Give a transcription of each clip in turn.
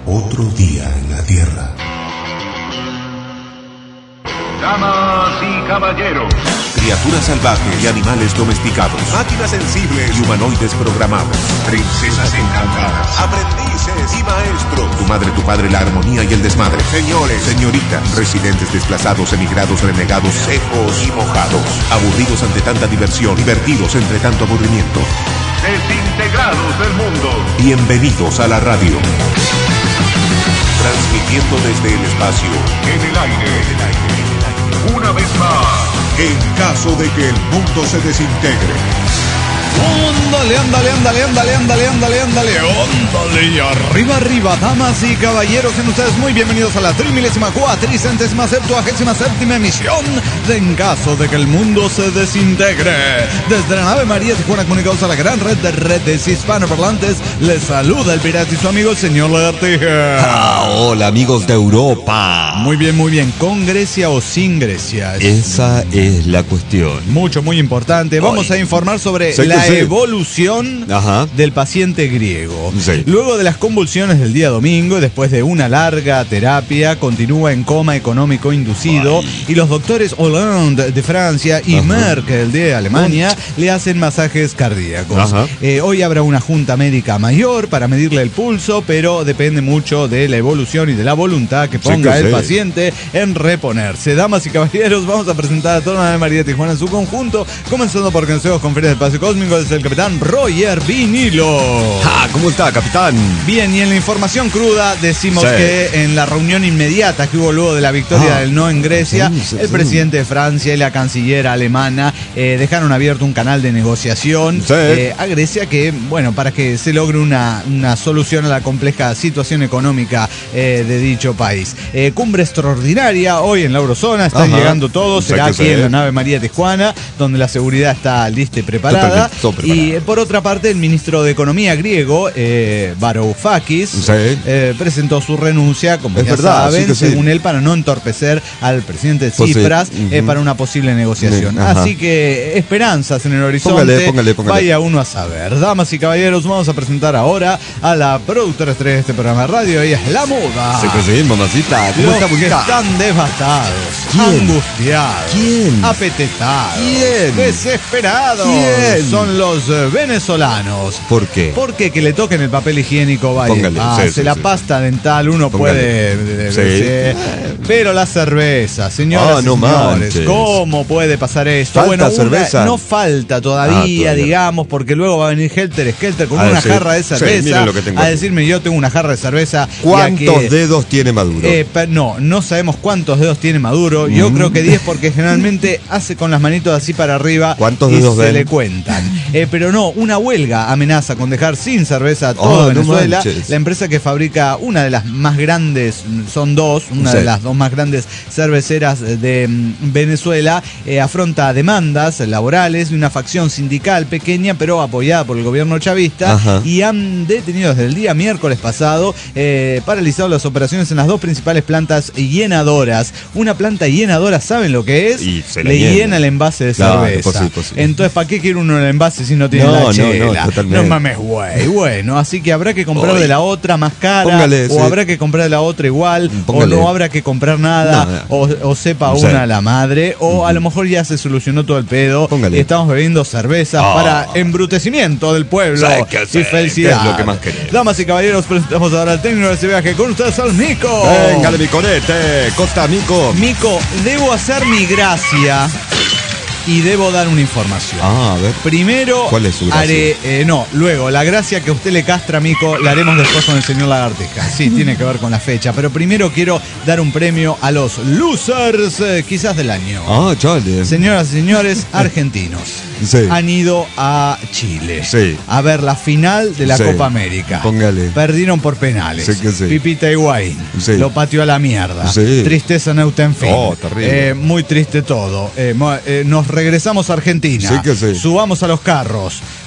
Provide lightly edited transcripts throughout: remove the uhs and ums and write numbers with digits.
Otro día en la Tierra. Damas y caballeros, Criaturas salvajes y animales domesticados. Máquinas sensibles y humanoides programados. princesas encantadas, Aprendices y maestros. Tu madre, tu padre, la armonía y el desmadre. Señores, señoritas, residentes desplazados, emigrados, renegados, secos y mojados. Aburridos ante tanta diversión, divertidos entre tanto aburrimiento. desintegrados del mundo. Bienvenidos a la radio. Transmitiendo desde el espacio. En el aire, una vez más. En caso de que el mundo se desintegre. Ándale, y arriba, damas y caballeros, sean ustedes muy bienvenidos a la 3477ª emisión de En caso de que el mundo se desintegre. Desde la nave María Tijuana, comunicados a la gran red de redes hispanoparlantes, les saluda el pirata y su amigo el señor Lagartija. Hola amigos de Europa. Muy bien, ¿con Grecia o sin Grecia? Esa es la cuestión. Muy importante. Vamos a informar sobre la evolución del paciente griego. Sí. Luego de las convulsiones del día domingo y después de una larga terapia, continúa en coma económico inducido. Y los doctores Hollande de Francia y Merkel de Alemania le hacen masajes cardíacos. Hoy habrá una junta médica mayor para medirle el pulso, pero depende mucho de la evolución y de la voluntad que ponga el paciente en reponerse. Damas y caballeros, vamos a presentar a toda la nave María Tijuana en su conjunto, comenzando por consejos con fines del espacio cósmico desde el capitán Roger Vinilo. ¿Cómo está, capitán? Bien, y en la información cruda decimos que en la reunión inmediata que hubo luego de la victoria del no en Grecia, el presidente de Francia y la canciller alemana dejaron abierto un canal de negociación a Grecia que, bueno, para que se logre una solución a la compleja situación económica de dicho país. Cumbre extraordinaria hoy en la Eurozona, están llegando todos, será aquí en la nave María Tijuana, donde la seguridad está lista y preparada. Y por otra parte, el ministro de Economía griego, Varoufakis, presentó su renuncia, como ya saben, según él, para no entorpecer al presidente Tsipras para una posible negociación. Así que esperanzas en el horizonte. Póngale. Vaya uno a saber. Damas y caballeros, vamos a presentar ahora a la productora estrella de este programa de radio. Ella es La Muda. Mamacita. ¿Cómo Los está, que bonita? están devastados, angustiados, apetetados, desesperados. Son los venezolanos. ¿Por qué? Porque que le toquen el papel higiénico, vaya, la pasta dental uno puede, pero la cerveza, señoras y señores, ¿cómo puede pasar esto? ¿Falta cerveza? No falta todavía, digamos, porque luego va a venir Helter Skelter con una jarra de cerveza a decirme, yo tengo una jarra de cerveza. ¿Cuántos dedos tiene Maduro? No sabemos cuántos dedos tiene Maduro. Yo creo que 10, porque generalmente hace con las manitos así para arriba. ¿Cuántos y dedos se ven? le cuentan. Pero no, una huelga amenaza con dejar sin cerveza a toda Venezuela. La empresa que fabrica una de las más grandes, son dos, una de las dos más grandes cerveceras de Venezuela, afronta demandas laborales de una facción sindical pequeña, pero apoyada por el gobierno chavista, y han detenido desde el día miércoles pasado, paralizado las operaciones en las dos principales plantas llenadoras. Una planta llenadora, ¿saben lo que es? Le llena el envase de cerveza. Entonces, ¿para qué quiere uno el envase si no tiene la chela? No mames, güey. Bueno, así que habrá que comprar de la otra más cara, o habrá que comprar de la otra igual, o no habrá que comprar nada, o sepa una la madre, o a lo mejor ya se solucionó todo el pedo. Estamos bebiendo cervezas para embrutecimiento del pueblo y felicidad. Es lo que más queremos. Damas y caballeros, presentamos ahora al técnico de ese viaje con ustedes al Mico. Véngale, Miconete. Costa, Mico. Mico, debo hacer mi gracia y debo dar una información. A ver. Primero, ¿cuál es su gracia? Luego, la gracia que usted le castra, Mico, la haremos después con el señor Lagartija. Sí, tiene que ver con la fecha. Pero primero quiero dar un premio a los losers, quizás del año. Chale. Señoras y señores, argentinos han ido a Chile a ver la final de la Copa América. Perdieron por penales. Pipita Higuaín lo pateó a la mierda. Tristeza Neutenfin. Terrible. Muy triste todo. Nos regresamos a Argentina. Subamos a los carros.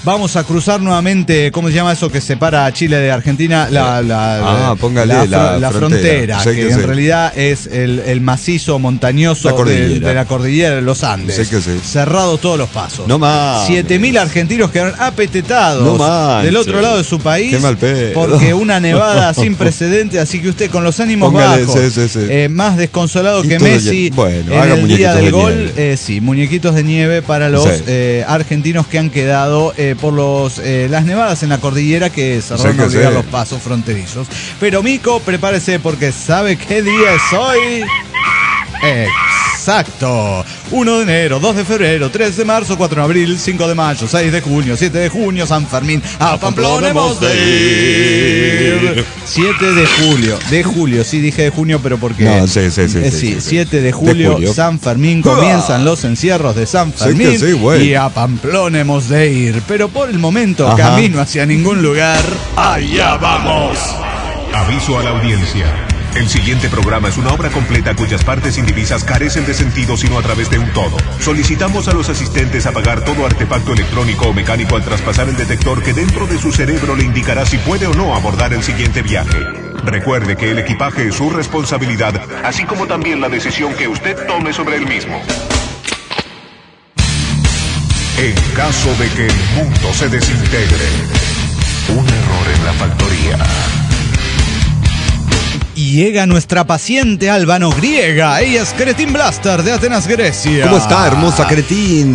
Vamos a cruzar nuevamente, ¿cómo se llama eso que separa a Chile de Argentina? Póngale la frontera, sí, que en realidad es el macizo montañoso de la cordillera de los Andes. Cerrado todos los pasos. No más. 7.000 argentinos quedaron apetetados del otro lado de su país. Qué mal pedo. Porque una nevada sin precedentes, así que usted con los ánimos bajos, más desconsolado que Messi en el día del gol. Muñequitos de nieve para los argentinos que han quedado por las nevadas en la cordillera que cerraron a obligar los pasos fronterizos. Pero Mico, prepárese porque ¿sabe qué día es hoy? Exacto. 1 de enero, 2 de febrero, 3 de marzo, 4 de abril, 5 de mayo, 6 de junio, 7 de junio, San Fermín. A Pamplona hemos de ir. 7 de julio. De julio, sí dije de junio, pero porque... No, sí. 7 de julio, San Fermín. Comienzan los encierros de San Fermín. Y a Pamplona hemos de ir. Pero por el momento, camino hacia ningún lugar. ¡Allá vamos! Aviso a la audiencia. El siguiente programa es una obra completa cuyas partes indivisas carecen de sentido sino a través de un todo. Solicitamos a los asistentes apagar todo artefacto electrónico o mecánico al traspasar el detector que dentro de su cerebro le indicará si puede o no abordar el siguiente viaje. Recuerde que el equipaje es su responsabilidad, así como también la decisión que usted tome sobre el mismo. En caso de que el mundo se desintegre, un error en la factoría. Y llega nuestra paciente albano griega. Ella es Cretin Blaster de Atenas, Grecia. ¿Cómo está, hermosa Cretin?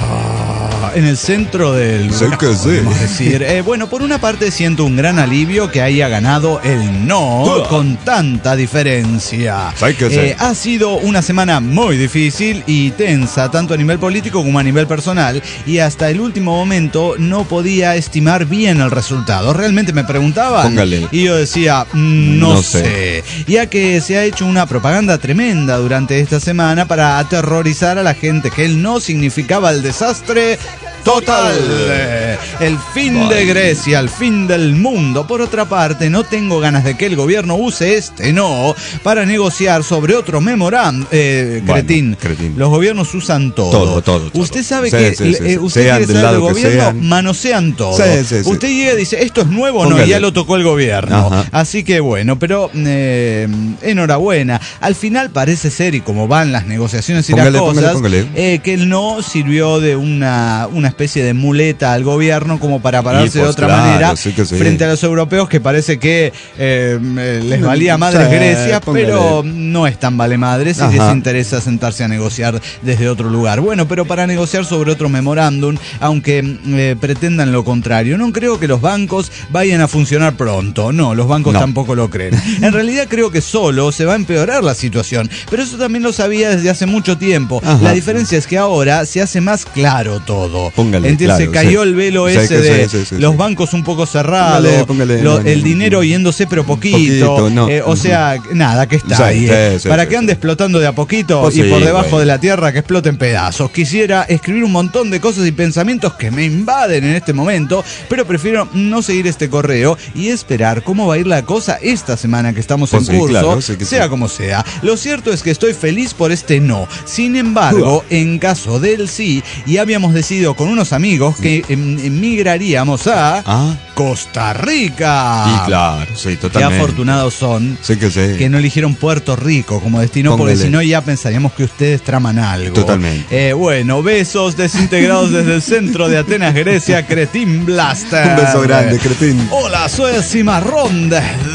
En el centro del lugar, podemos decir. Bueno, por una parte siento un gran alivio que haya ganado el no con tanta diferencia. Ha sido una semana muy difícil y tensa, tanto a nivel político como a nivel personal, y hasta el último momento no podía estimar bien el resultado. Realmente me preguntaban y yo decía, no sé. Ya que se ha hecho una propaganda tremenda durante esta semana para aterrorizar a la gente, que el no significaba el desastre total, el fin de Grecia, el fin del mundo. Por otra parte, no tengo ganas de que el gobierno use no para negociar sobre otro memorándum. Cretín, los gobiernos usan todo. Usted sabe que usted quiere ser del gobierno, manosean todo. Usted llega y dice, esto es nuevo o no, y ya lo tocó el gobierno. Así que bueno, pero enhorabuena. Al final parece ser, y como van las negociaciones y las cosas, que el no sirvió de una especie de muleta al gobierno como para pararse de otra manera frente a los europeos, que parece que les valía madres Grecia, pero no es tan vale madres y les interesa sentarse a negociar desde otro lugar. Bueno, pero para negociar sobre otro memorándum, aunque pretendan lo contrario, no creo que los bancos vayan a funcionar pronto. No, los bancos tampoco lo creen. En realidad creo que solo se va a empeorar la situación, pero eso también lo sabía desde hace mucho tiempo. La diferencia es que ahora se hace más claro todo. Se cayó el velo ese de los bancos un poco cerrados, el dinero yéndose pero poquito, o sea, nada, que está ahí. Para que ande explotando de a poquito y por debajo de la tierra que explote en pedazos. Quisiera escribir un montón de cosas y pensamientos que me invaden en este momento, pero prefiero no seguir este correo y esperar cómo va a ir la cosa esta semana que estamos en curso, sea como sea. Lo cierto es que estoy feliz por este no. Sin embargo, en caso del sí, y habíamos decidido con unos amigos que emigraríamos a Costa Rica. Y claro, totalmente. Qué afortunados son que no eligieron Puerto Rico como destino, porque si no ya pensaríamos que ustedes traman algo. Totalmente. Bueno, besos desintegrados desde el centro de Atenas, Grecia, Cretin Blaster. Un beso grande, Cretin. Hola, soy el Cimarrón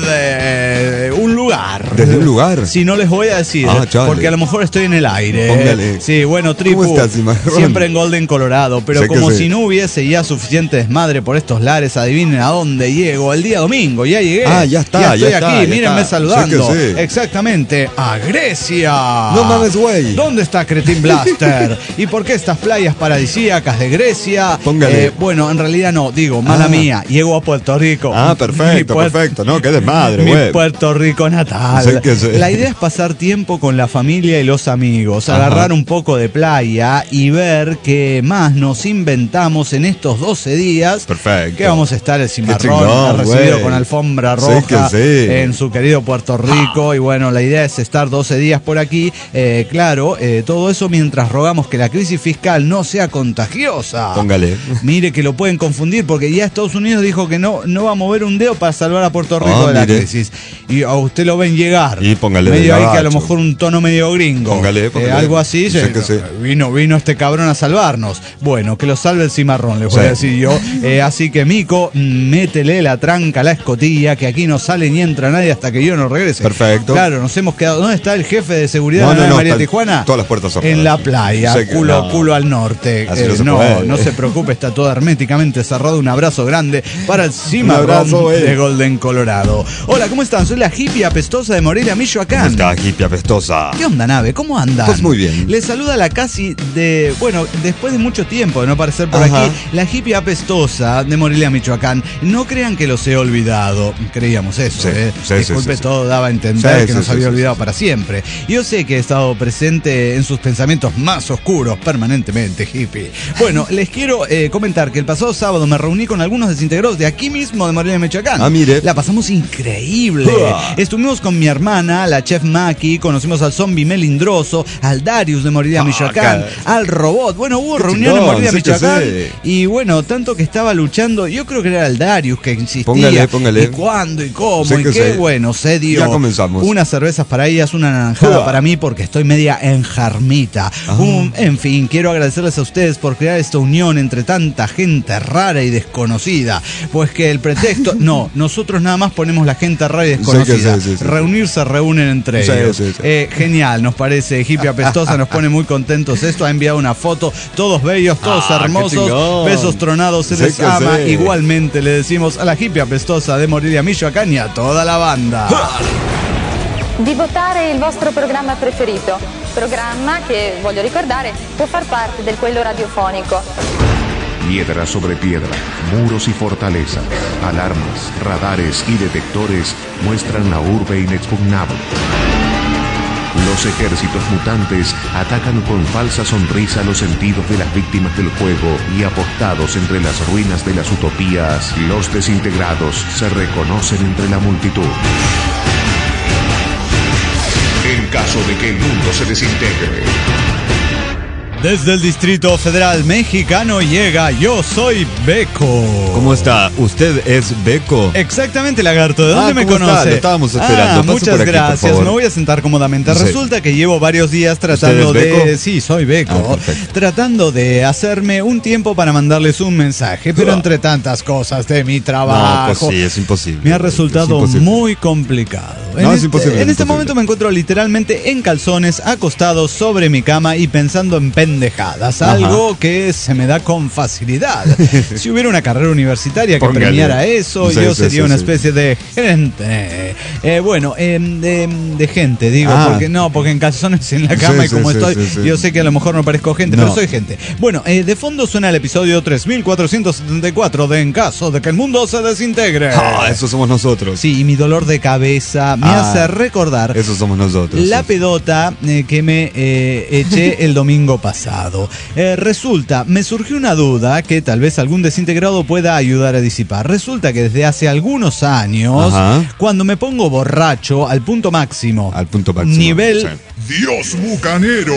desde un lugar. ¿Desde un lugar? Si no les voy a decir, porque a lo mejor estoy en el aire. Póngale. Sí, bueno, Tripu, ¿cómo estás, Cimarrón? Siempre en Golden, Colorado, pero como si no hubiese ya suficiente desmadre por estos lares, adivinen a dónde llego. El día domingo, ya llegué. Ya está. Ya estoy aquí, ya mírenme está. saludando. Exactamente, a Grecia. No mames, güey. ¿Dónde está Cretin Blaster? ¿Y por qué estas playas paradisíacas de Grecia? Bueno, en realidad no, digo, mala mía, llego a Puerto Rico. Perfecto. No, qué desmadre, güey. Mi Puerto Rico natal. La idea es pasar tiempo con la familia y los amigos, agarrar un poco de playa y ver qué más nos inventamos en estos 12 días. Perfecto. Que vamos a estar el Cimarrón ha recibido con alfombra roja en su querido Puerto Rico. Y bueno, la idea es estar 12 días por aquí. Claro, todo eso mientras rogamos que la crisis fiscal no sea contagiosa. Póngale. Mire que lo pueden confundir porque ya Estados Unidos dijo que no va a mover un dedo para salvar a Puerto Rico de la crisis. Y a usted lo ven llegar. Y póngale medio ahí que a lo mejor un tono medio gringo. Póngale. Algo así. Vino este cabrón a salvarnos. Bueno, que lo salve el Cimarrón, les voy a decir yo. Así que, Mico, métele la tranca a la escotilla, que aquí no sale ni entra nadie hasta que yo no regrese. Perfecto. Claro, nos hemos quedado. ¿Dónde está el jefe de seguridad de María Tijuana? Todas las puertas cerradas. En la playa, culo al norte. No se preocupe, está todo herméticamente cerrado. Un abrazo grande para el Cimarrón de Golden, Colorado. Hola, ¿cómo están? Soy la hippie apestosa de Morelia, Michoacán. ¿Cómo está, hippie apestosa? ¿Qué onda, nave? ¿Cómo andan? Pues muy bien. Les saluda la casi de... Bueno, después de mucho tiempo de no aparecer por aquí, la hippie apestosa de Morelia, Michoacán. No crean que los he olvidado. Creíamos eso, Disculpe, todo daba a entender que nos había olvidado para siempre. Yo sé que he estado presente en sus pensamientos más oscuros permanentemente, hippie. Bueno, les quiero comentar que el pasado sábado me reuní con algunos desintegrados de aquí mismo de Morelia, Michoacán. Mire. La pasamos increíble. Estuvimos con mi hermana, la chef Maki, conocimos al zombie melindroso, al Darius de Morelia, Michoacán, al robot. Bueno, hubo reunión en Morelia, Michoacán. Y bueno, tanto que estaba luchando, yo creo que era el Darius que insistía. Póngale. ¿Y cuándo? ¿Y cómo? ¿Y qué? Bueno, se dio. Ya comenzamos. Unas cervezas para ellas, una naranjada para mí, porque estoy media enjarmita. En fin, quiero agradecerles a ustedes por crear esta unión entre tanta gente rara y desconocida. Pues que el pretexto... No, nosotros nada más ponemos la gente rara y desconocida. Reunirse, reúnen entre ellos. Genial, nos parece. Hippie apestosa, nos pone muy contentos esto. Ha enviado una foto, todos bellos, todos hermosos. Besos tronados, se les ama. Igualmente le decimos a la hippie apestosa de Morelia, Michoacán y a toda la banda. Di votare il vostro programma preferito, programma che, voglio ricordare, può far parte del quello radiofonico. Piedra sobre piedra, muros y fortalezas, alarmas, radares y detectores muestran la urbe inexpugnable. Los ejércitos mutantes atacan con falsa sonrisa los sentidos de las víctimas del juego y apostados entre las ruinas de las utopías, los desintegrados se reconocen entre la multitud. En caso de que el mundo se desintegre. Desde el Distrito Federal Mexicano llega Yo Soy Beco. ¿Cómo está? ¿Usted es Beco? Exactamente, lagarto. ¿De dónde me conoce? Está? Lo estábamos esperando. Muchas gracias. Me voy a sentar cómodamente. Resulta que llevo varios días tratando de... Sí, soy Beco. Tratando de hacerme un tiempo para mandarles un mensaje, pero entre tantas cosas de mi trabajo... No, pues sí, es imposible. Me ha resultado muy complicado. Es imposible. En este momento me encuentro literalmente en calzones, acostado sobre mi cama y pensando en pendejadas, algo que se me da con facilidad. Si hubiera una carrera universitaria que premiara eso, yo sería una especie de gente. De gente, digo, porque en calzones en la cama y como estoy, yo sé que a lo mejor no parezco gente, pero soy gente. Bueno, de fondo suena el episodio 3474 de En caso de que el mundo se desintegre. Eso somos nosotros. Sí, y mi dolor de cabeza me hace recordar. Eso somos nosotros. La pedota que me eché el domingo pasado. Resulta, me surgió una duda que tal vez algún desintegrado pueda ayudar a disipar. Resulta que desde hace algunos años, cuando me pongo borracho al punto máximo, nivel Dios bucanero,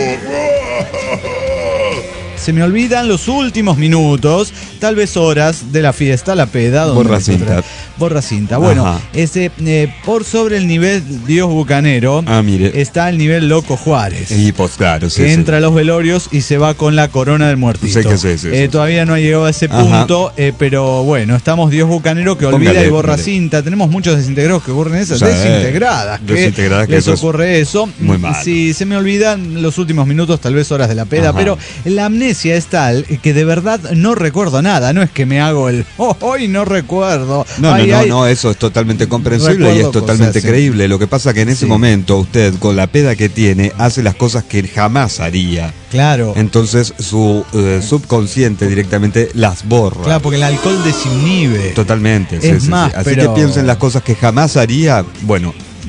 se me olvidan los últimos minutos, tal vez horas de la fiesta, la peda. Borra cinta. Bueno, por sobre el nivel Dios bucanero está el nivel Loco Juárez. Y pues claro, que entra a los velorios y se va con la corona del muertito. Todavía no ha llegado a ese punto, pero bueno, estamos Dios bucanero que olvida y borra cinta. Tenemos muchos desintegrados que ocurren esas desintegradas que les ocurre eso. Muy mal. Si se me olvidan los últimos minutos, tal vez horas de la peda, pero la amnesia es tal que de verdad no recuerdo nada. No es que me hago el hoy no recuerdo. No, eso es totalmente comprensible y es totalmente creíble. Lo que pasa que en ese momento usted, con la peda que tiene, hace las cosas que jamás haría. Claro. Entonces su subconsciente directamente las borra. Claro, porque el alcohol desinhibe. Totalmente. Es más, Así que piensen las cosas que jamás haría. Bueno,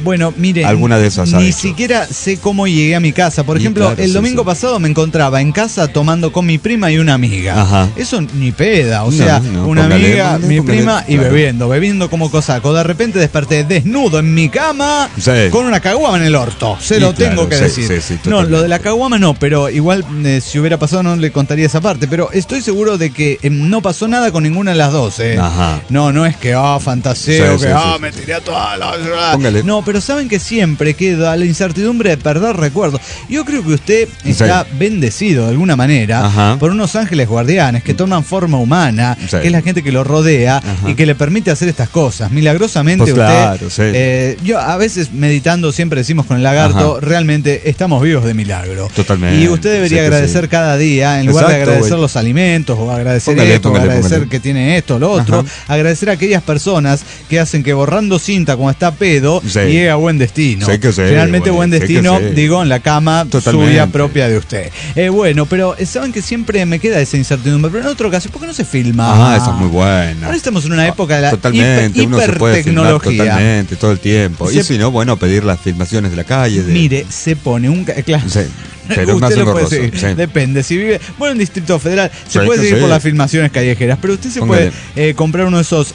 Bueno, miren, alguna de esas ni siquiera sé cómo llegué a mi casa. Por ejemplo, claro, el domingo pasado me encontraba en casa tomando con mi prima y una amiga. Ajá. Eso ni peda, o sea, una amiga, mi prima y claro. bebiendo como cosaco. De repente desperté desnudo en mi cama con una caguama en el orto. Se lo tengo que decir. No, lo de la caguama no, pero igual si hubiera pasado no le contaría esa parte. Pero estoy seguro de que no pasó nada con ninguna de las dos. Ajá. No es que fantaseo, me tiré a toda la... No, pero saben que siempre queda la incertidumbre de perder recuerdos. Yo creo que usted está bendecido de alguna manera por unos ángeles guardianes que toman forma humana, que es la gente que lo rodea y que le permite hacer estas cosas. Milagrosamente pues usted... Claro, yo a veces meditando siempre decimos con el lagarto, realmente estamos vivos de milagro. Totalmente. Y usted debería agradecer cada día, en lugar de agradecer los alimentos o agradecer agradecer que tiene esto o lo otro, agradecer a aquellas personas que hacen que borrando cinta cuando está pedo llegue a buen destino. Finalmente buen destino, digo, en la cama suya propia de usted. Bueno, pero saben que siempre me queda esa incertidumbre, pero en otro caso, ¿por qué no se filma? Esa es muy buena. Ahora estamos en una época de la hipertecnología. Totalmente, todo el tiempo. Y si no, bueno, pedir las filmaciones de la calle. Mire, se pone un... Claro. Pero usted lo puede seguir, depende. Si vive, bueno, en Distrito Federal se puede seguir por las filmaciones callejeras, pero usted se puede comprar uno de esos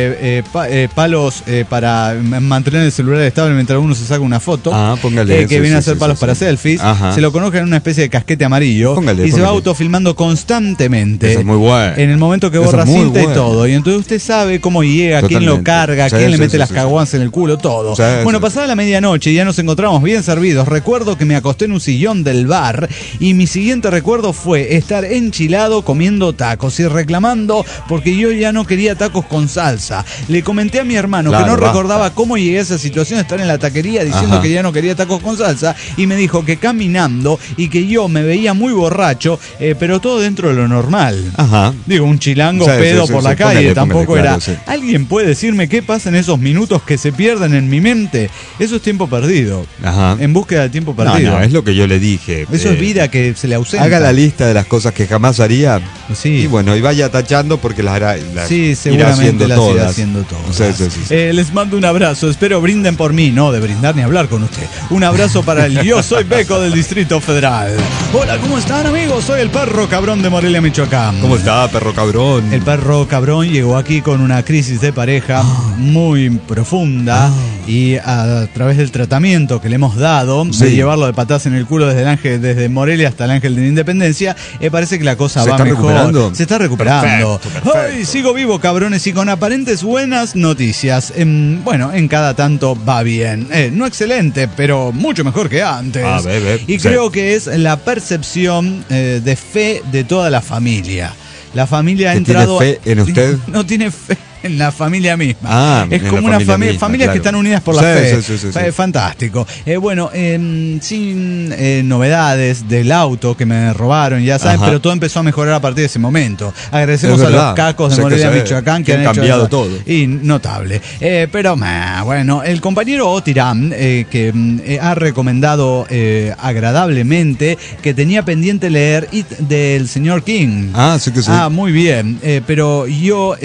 palos para mantener el celular estable mientras uno se saca una foto, que viene a ser palos para selfies. Se lo coloca en una especie de casquete amarillo y se va autofilmando constantemente. Eso es muy bueno. En el momento que borra cinta y todo. Y entonces usted sabe cómo llega, quién lo carga, quién le mete las caguanas en el culo, todo. Bueno, pasada la medianoche ya nos encontramos bien servidos. Recuerdo que me acosté en un sillón del bar y mi siguiente recuerdo fue estar enchilado comiendo tacos y reclamando porque yo ya no quería tacos con salsa. Le comenté a mi hermano que no recordaba cómo llegué a esa situación de estar en la taquería diciendo que ya no quería tacos con salsa y me dijo que caminando y que yo me veía muy borracho, pero todo dentro de lo normal. Digo, un chilango pedo por la calle, tampoco era... ¿Alguien puede decirme qué pasa en esos minutos que se pierden en mi mente? Eso es tiempo perdido. En búsqueda de tiempo perdido. No, es lo que yo le dije. Eso es vida que se le ausenta. Haga la lista de las cosas que jamás haría. Y bueno, y vaya tachando porque las hará. Seguramente las irá haciendo todas. Les mando un abrazo. Espero brinden por mí. No de brindar ni hablar con usted. Un abrazo para el Yo Soy Beco del Distrito Federal. Hola, ¿cómo están, amigos? Soy el perro cabrón de Morelia, Michoacán. ¿Cómo está, perro cabrón? El perro cabrón llegó aquí con una crisis de pareja muy profunda y a través del tratamiento que le hemos dado de llevarlo de patas en el culo desde Morelia hasta el Ángel de la Independencia, parece que la cosa va mejor. Se está recuperando. Perfecto. Ay, sigo vivo, cabrones, y con aparentes buenas noticias. Bueno, en cada tanto va bien. No excelente, pero mucho mejor que antes. Y creo que es la percepción de fe de toda la familia. La familia ha entrado... ¿Tiene fe en usted? No tiene fe en la familia misma. Es como una familias que están unidas por la fe. Fantástico. Bueno, sin novedades del auto que me robaron, ya saben, pero todo empezó a mejorar a partir de ese momento. Agradecemos a los cacos de Morelia, Michoacán, que han cambiado todo. Y notable. Pero bueno, el compañero Otiram, que ha recomendado agradablemente que tenía pendiente leer It del señor King. Sí. Muy bien. Pero yo,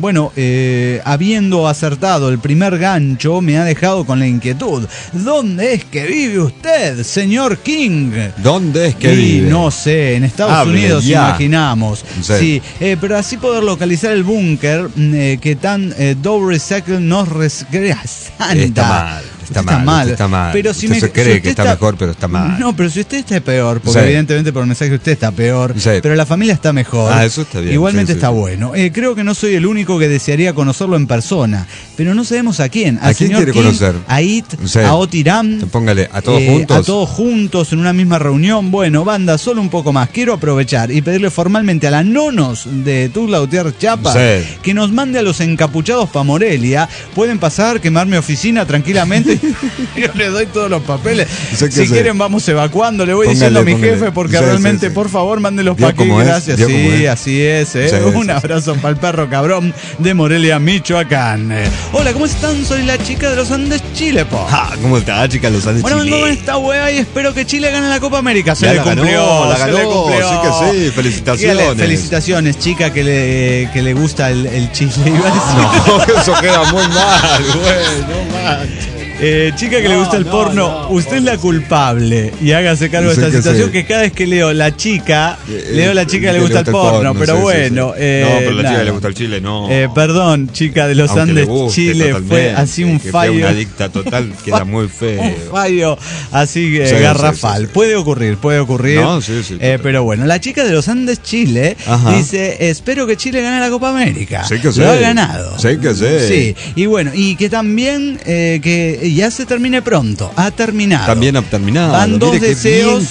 habiendo acertado el primer gancho, me ha dejado con la inquietud. ¿Dónde es que vive usted, señor King? ¿Dónde es que vive? No sé, en Estados Unidos imaginamos. Sí, pero así poder localizar el búnker que tan Dow Recycle nos regresa. Está mal. Pero si usted se cree que está mejor, pero está mal. No, pero si usted está peor, porque evidentemente por el mensaje usted está peor, pero la familia está mejor. Eso está bien. Igualmente está bueno. Creo que no soy el único que desearía conocerlo en persona, pero no sabemos a quién. ¿A quién quiere conocer? A It, a Otiram. Póngale, a todos juntos. A todos juntos en una misma reunión. Bueno, banda, solo un poco más. Quiero aprovechar y pedirle formalmente a la Nonos de Tuzla Gutiérrez Chiapas que nos mande a los encapuchados para Morelia. Pueden pasar, quemar mi oficina tranquilamente. Yo le doy todos los papeles. Si quieren vamos evacuando. Le voy diciendo a mi jefe porque realmente, por favor, mándenlos para aquí. Gracias. Así es. Un abrazo para el perro cabrón de Morelia, Michoacán. Hola, ¿cómo están? Soy la chica de los Andes, Chile, po. ¿Cómo está, chica de los Andes, Chile? Bueno, vengo con esta wea y espero que Chile gane la Copa América. Se le cumplió. Sí que sí. Felicitaciones. Felicitaciones, chica que le gusta el Chile. No, eso queda muy mal, güey. No manches. Chica que le gusta el porno, usted es la culpable y hágase cargo de esta situación que cada vez que leo la chica que le gusta el porno, pero bueno. No, pero la chica que le gusta el chile, no. Perdón, chica de los Andes, Chile, fue así un fallo. Una adicta total, queda muy feo. Un fallo así garrafal. Puede ocurrir. No, pero bueno, la chica de los Andes, Chile, dice, espero que Chile gane la Copa América. Lo ha ganado. Sí, y bueno, y que también que ya se termine pronto. Ha terminado. También ha terminado. Van dos deseos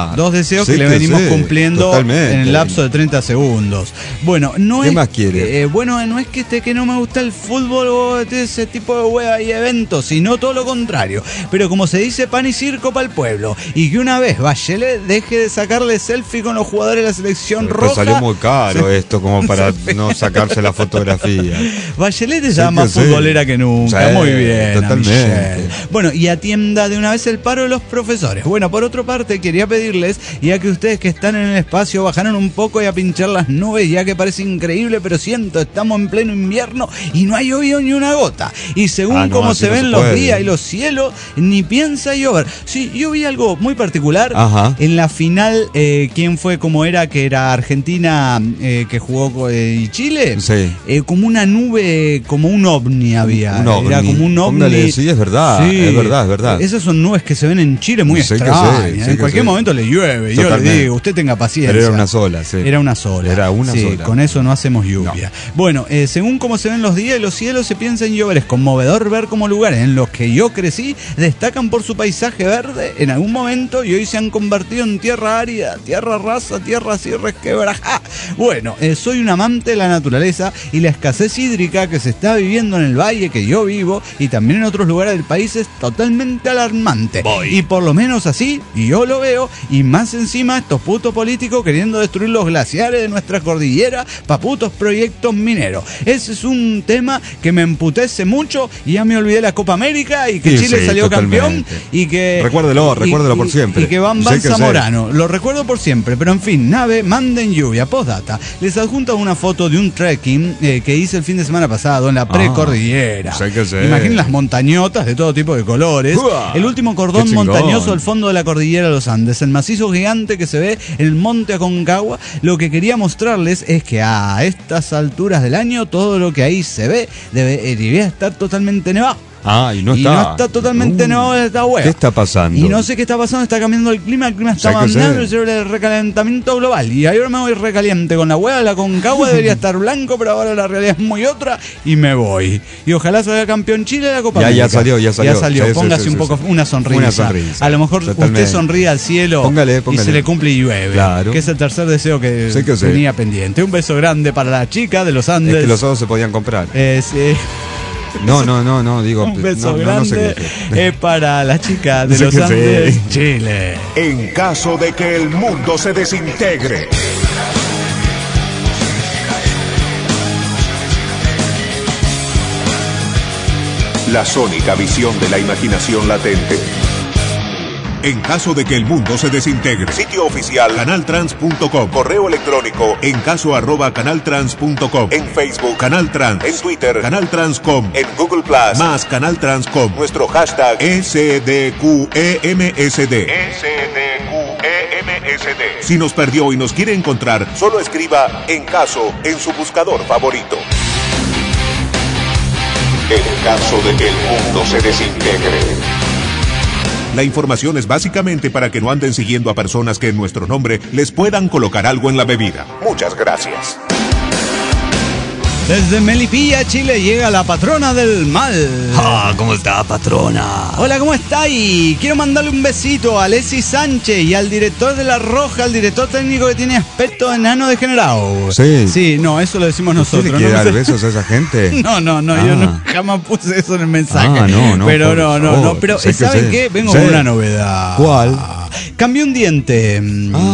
que le venimos cumpliendo en el lapso de 30 segundos. Bueno, ¿qué más quiere? No es que no me gusta el fútbol o ese tipo de hueva y eventos, sino todo lo contrario. Pero como se dice, pan y circo para el pueblo. Y que una vez Bachelet deje de sacarle selfie con los jugadores de la selección roja. Salió muy caro esto como para no sacarse la fotografía. Bachelet es ya más futbolera que nunca. Muy bien. Totalmente. Bueno, y atienda de una vez el paro de los profesores. Bueno, por otra parte, quería pedirles, ya que ustedes que están en el espacio bajaron un poco y a pinchar las nubes, ya que parece increíble, pero estamos en pleno invierno y no ha llovido ni una gota. Y según cómo se ven los días y los cielos, ni piensa llover. Sí, yo vi algo muy particular. En la final, ¿quién fue? ¿Cómo era? Que era Argentina que jugó y Chile. Sí. Como una nube, como un ovni había. Era como un ovni. Póngale, sí, es verdad. Es verdad. Esas son nubes que se ven en Chile muy extrañas. En cualquier momento le llueve. Totalmente. Yo le digo, usted tenga paciencia. Pero era una sola, Era una sola. Con eso no hacemos lluvia. No. Bueno, según cómo se ven los días y los cielos, se piensa en llover. Es conmovedor ver cómo lugares en los que yo crecí destacan por su paisaje verde en algún momento y hoy se han convertido en tierra árida, tierra rasa, tierra así resquebrajada. Bueno, soy un amante de la naturaleza y la escasez hídrica que se está viviendo en el valle que yo vivo y también en otros lugares del país es totalmente alarmante. Y por lo menos así, y yo lo veo, y más encima estos putos políticos queriendo destruir los glaciares de nuestra cordillera para putos proyectos mineros. Ese es un tema que me emputece mucho y ya me olvidé la Copa América y que Chile salió campeón y que... Recuérdelo por siempre. Y que Van Zamorano, lo recuerdo por siempre, pero en fin, nave, manden lluvia, postdata. Les adjunto una foto de un trekking que hice el fin de semana pasado en la precordillera. Imaginen las montañotas de todo tipo de colores. El último cordón montañoso al fondo de la cordillera de los Andes, el macizo gigante que se ve en el monte Aconcagua. Lo que quería mostrarles es que a estas alturas del año todo lo que ahí se ve debería estar totalmente nevado. Y no está totalmente nevado de esta hueá. ¿Qué está pasando? Y no sé qué está pasando, está cambiando el clima está mandando el recalentamiento global. Y ahora me voy recaliente con la hueá de la Aconcagua, debería estar blanco, pero ahora la realidad es muy otra y me voy. Y ojalá salga campeón Chile de la Copa América. Ya salió. Póngase un poco una sonrisa. A lo mejor usted sonríe al cielo. Póngale. Y se le cumple y llueve. Claro. Que es el tercer deseo que tenía pendiente. Un beso grande para la chica de los Andes. Es que los ojos se podían comprar. Sí. No, digo, un beso grande no sé qué. Para la chica de los Andes, Chile. En caso de que el mundo se desintegre. La sónica visión de la imaginación latente. En caso de que el mundo se desintegre. Sitio oficial canaltrans.com. Correo electrónico encaso@canaltrans.com. En Facebook Canal Trans. En Twitter Canal Transcom. En Google Plus más Canal Transcom. Nuestro hashtag SDQEMSD. Si nos perdió y nos quiere encontrar, solo escriba En Caso en su buscador favorito. En caso de que el mundo se desintegre. La información es básicamente para que no anden siguiendo a personas que en nuestro nombre les puedan colocar algo en la bebida. Muchas gracias. Desde Melipilla, Chile, llega la patrona del mal. ¿Cómo está, patrona? Hola, ¿cómo está? Y quiero mandarle un besito a Alessi Sánchez y al director de La Roja, al director técnico que tiene aspecto enano degenerado. Sí, no, eso lo decimos nosotros. ¿Usted le quiere dar besos a esa gente? No, yo jamás puse eso en el mensaje. No. Pero no. Pero ¿saben qué? Vengo con una novedad. ¿Cuál? Cambié un diente.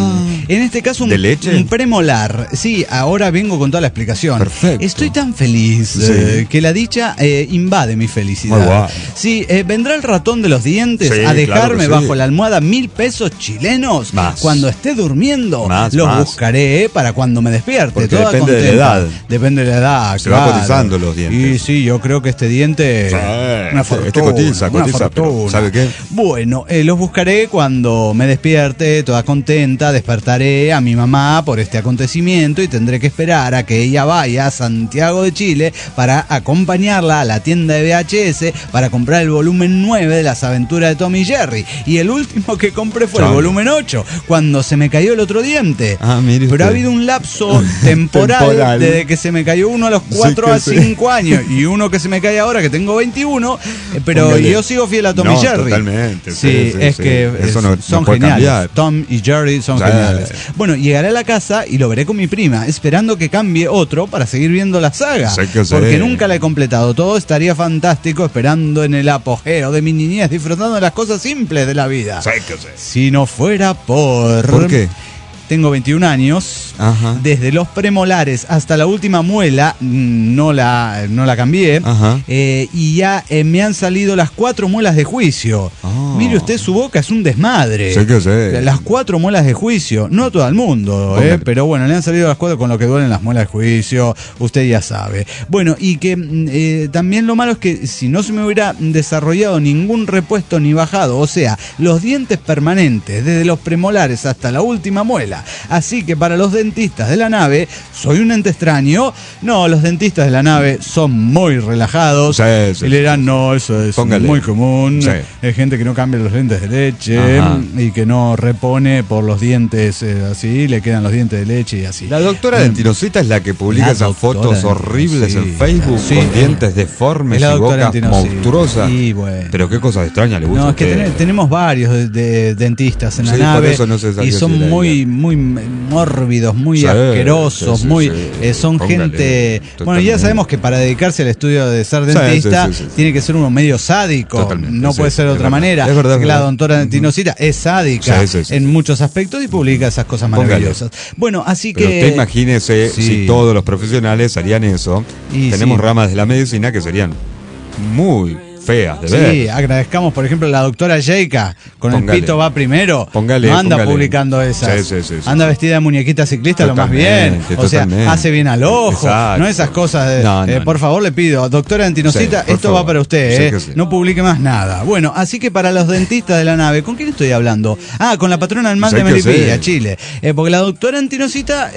En este caso ¿De leche? un premolar. Sí, ahora vengo con toda la explicación. Perfecto. Estoy tan feliz que la dicha invade mi felicidad. Muy guay. Sí, vendrá el ratón de los dientes Sí, a dejarme claro que sí. bajo la almohada 1.000 pesos chilenos. Más. Cuando esté durmiendo. Más. Buscaré para cuando me despierte. Porque toda depende de la contenta. edad. Depende de la edad. Se va cotizando los dientes. Y sí, yo creo que este diente. Una fortuna. Cotiza, una pero fortuna. ¿sabe qué? Bueno, los buscaré cuando me despierte, toda contenta. Despertaré a mi mamá por este acontecimiento y tendré que esperar a que ella vaya a Santiago de Chile para acompañarla a la tienda de VHS para comprar el volumen 9 de las aventuras de Tom y Jerry. Y el último que compré fue el volumen 8, cuando se me cayó el otro diente. Mire usted. Pero ha habido un lapso temporal desde que se me cayó uno a los 4 a 5 años y uno que se me cae ahora que tengo 21, pero Póngale. yo sigo fiel a Tom y Jerry. Totalmente. Sí, es que eso no son puede geniales. cambiar. Tom y Jerry son geniales. Bueno, llegaré a la casa y lo veré con mi prima, esperando que cambie otro para seguir viendo la saga. Porque nunca la he completado. Todo estaría fantástico esperando en el apogeo de mi niñez, disfrutando de las cosas simples de la vida. Si no fuera por... ¿Por qué? Tengo 21 años. Ajá. Desde los premolares hasta la última muela no la cambié. Ajá. Y ya me han salido las 4 muelas de juicio. Mire usted, su boca es un desmadre. Las 4 muelas de juicio. No a todo el mundo, pero bueno, le han salido las 4 con lo que duelen las muelas de juicio. Usted ya sabe. Bueno, y que también lo malo es que si no se me hubiera desarrollado ningún repuesto ni bajado, o sea, los dientes permanentes desde los premolares hasta la última muela. Así que para los dentistas de la nave, soy un ente extraño. No, los dentistas de la nave son muy relajados. Y le dirán, no, eso es muy común. Hay gente que no cambia los lentes de leche y que no repone por los dientes así, le quedan los dientes de leche y así. La doctora Dentinocita es la que publica esas fotos horribles en Facebook con dientes deformes y bocas monstruosas. Pero qué cosa extraña le gusta. No, es que tenemos varios de dentistas en la nave por eso no se y son muy mórbidos, muy asquerosos, son gente... Bueno, ya sabemos que para dedicarse al estudio de ser dentista tiene que ser uno medio sádico. No puede ser de otra manera. Es verdad, la doctora Dentinocita es sádica en muchos aspectos y publica esas cosas maravillosas. Bueno, así que... Pero usted imagínese si todos los profesionales harían eso. Tenemos ramas de la medicina que serían muy feas de ver. Sí, agradezcamos, por ejemplo, la doctora Yeika, con el pito va primero, no anda publicando esas. Anda vestida de muñequita ciclista lo más bien. O sea, hace bien al ojo. No esas cosas de, por favor, le pido, doctora Dentinocita, esto va para usted, no publique más nada. Bueno, así que para los dentistas de la nave, ¿con quién estoy hablando? Con la patrona del mal de Melipilla, Chile. Porque la doctora Dentinocita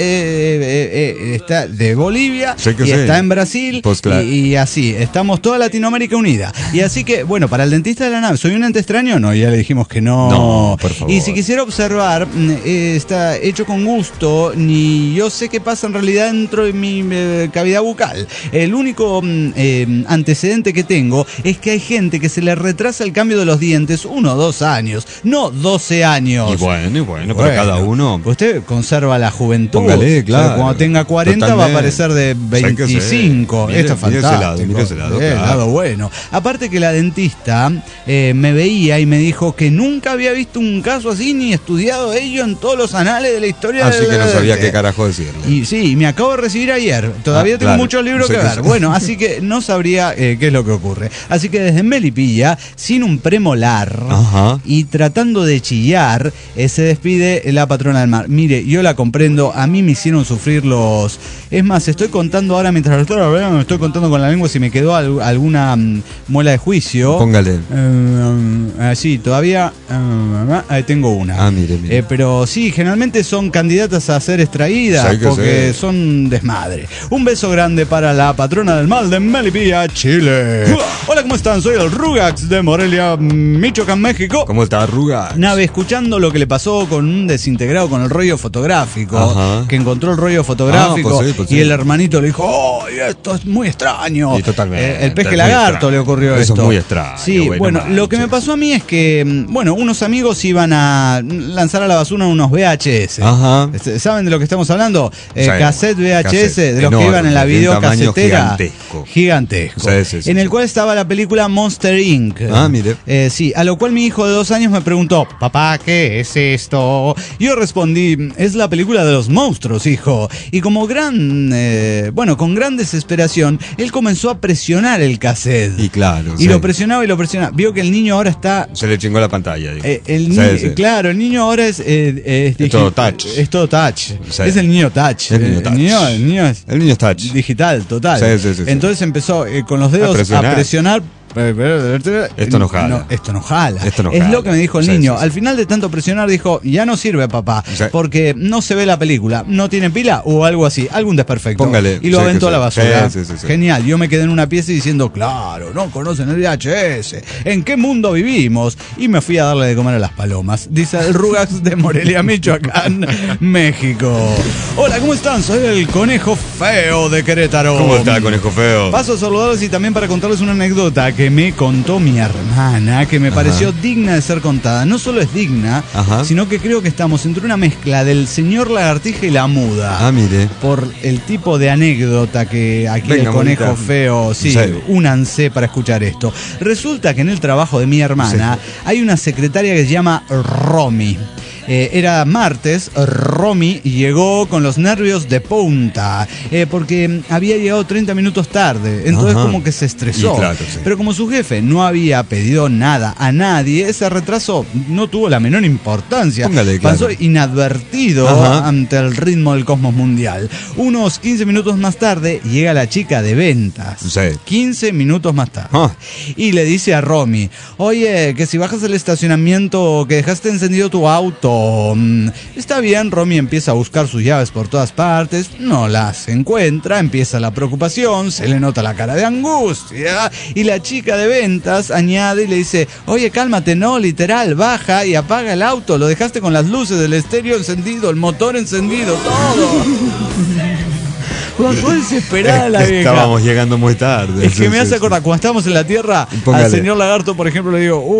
está de Bolivia y está en Brasil y así, estamos toda Latinoamérica unida. Y así que, bueno, para el dentista de la nave, ¿soy un ente extraño? No, ya le dijimos que no. No, por favor. Y si quisiera observar, está hecho con gusto, ni yo sé qué pasa en realidad dentro de mi cavidad bucal. El único antecedente que tengo es que hay gente que se le retrasa el cambio de los dientes 1 o 2 años, no 12 años. Y bueno, para cada uno. Usted conserva la juventud. Póngale, claro. O sea, cuando tenga 40 va a parecer de 25. Esto es fantástico. Mire ese lado, claro. Lado bueno. Aparte que la dentista me veía y me dijo que nunca había visto un caso así ni estudiado ello en todos los anales de la historia. Así que no sabía qué carajo decirle. Y sí, me acabo de recibir ayer. Todavía tengo muchos libros que ver. Bueno, así que no sabría qué es lo que ocurre. Así que desde Melipilla, sin un premolar y tratando de chillar, se despide la patrona del mar. Mire, yo la comprendo. A mí me hicieron sufrir los... Es más, estoy contando ahora mientras lo estoy hablando, me estoy contando con la lengua si me quedó alguna muela de juicio. Póngale. Sí, todavía ahí tengo una. Mire. Pero sí, generalmente son candidatas a ser extraídas porque son desmadre. Un beso grande para la patrona del mal de Melipilla, Chile. Hola, ¿cómo están? Soy el Rugax de Morelia, Michoacán, México. ¿Cómo está, Rugax? Nave, escuchando lo que le pasó con un desintegrado con el rollo fotográfico, que encontró el rollo fotográfico y el hermanito le dijo, ¡oh, esto es muy extraño! Y totalmente. El peje lagarto le ocurrió esto. Eso es muy extraño. Sí, bueno, lo que me pasó a mí es que, bueno, unos amigos iban a lanzar a la basura unos VHS. Ajá. ¿Saben de lo que estamos hablando? Sí, Cassette VHS, cassette, de los enorme, que iban en la de videocasetera. gigantesco. Sí, en el cual estaba la película Monster Inc. Ah, mire. Sí, a lo cual mi hijo de 2 años me preguntó, papá, ¿qué es esto? Yo respondí, es la película de los monstruos, hijo. Y como con gran desesperación, él comenzó a presionar el cassette. Y claro. Y lo presionaba y lo presionaba. Vio que el niño ahora está... Se le chingó la pantalla. Claro, el niño ahora es todo touch. Es todo touch. Sí. Es el niño touch. El niño es touch. Digital, total. Sí. Entonces empezó con los dedos a presionar. Esto no jala. Esto no jala. Esto no es jala. lo que me dijo el niño. Al final de tanto presionar dijo, ya no sirve, papá, porque no se ve la película, no tiene pila o algo así, algún desperfecto. Póngale. Y lo aventó a la basura. Sí. Genial. Yo me quedé en una pieza diciendo, claro, no conocen el VHS. ¿En qué mundo vivimos? Y me fui a darle de comer a las palomas. Dice el Rugax de Morelia, Michoacán, México. Hola, ¿cómo están? Soy el Conejo Feo de Querétaro. ¿Cómo está, Conejo Feo? Paso a saludarles y también para contarles una anécdota que me contó mi hermana, que me pareció digna de ser contada. No solo es digna, sino que creo que estamos entre una mezcla del señor lagartija y la muda. Ah, mire. Por el tipo de anécdota que aquí el Conejo Feo, únanse para escuchar esto. Resulta que en el trabajo de mi hermana hay una secretaria que se llama Romy. Era martes, Romy llegó con los nervios de punta, porque había llegado 30 minutos tarde, entonces como que se estresó. Claro, pero como su jefe no había pedido nada a nadie, ese retraso no tuvo la menor importancia. Pasó inadvertido ante el ritmo del cosmos mundial. Unos 15 minutos más tarde llega la chica de ventas. 15 minutos más tarde. Y le dice a Romy, oye, que si bajas del estacionamiento, que dejaste encendido tu auto. Está bien, Romy empieza a buscar sus llaves por todas partes, no las encuentra, empieza la preocupación, se le nota la cara de angustia y la chica de ventas añade y le dice, oye, cálmate, no, literal, baja y apaga el auto, lo dejaste con las luces del estéreo encendido, el motor encendido, todo. Fue desesperada la vieja. Estábamos llegando muy tarde. Es que me hace acordar, cuando estábamos en la Tierra, al señor Lagarto, por ejemplo, le digo,